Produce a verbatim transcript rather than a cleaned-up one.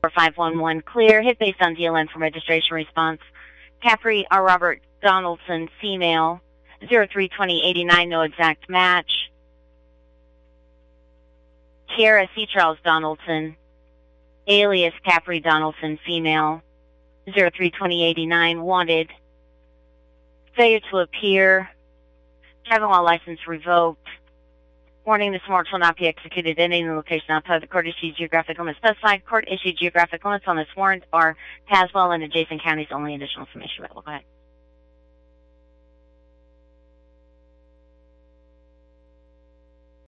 five one one, clear. Hit based on D L N for registration response. Capri R. Robert Donaldson, female. zero three twenty eighty-nine, no exact match. Kiara C. Charles Donaldson, alias Capri Donaldson, female. zero three twenty eighty-nine, wanted. Failure to appear. Driving while license revoked. Warning, this warrant will not be executed in any location outside the court-issued geographic limits specified. Court-issued geographic limits on this warrant are Tazewell and adjacent counties. Only additional information available. Go ahead.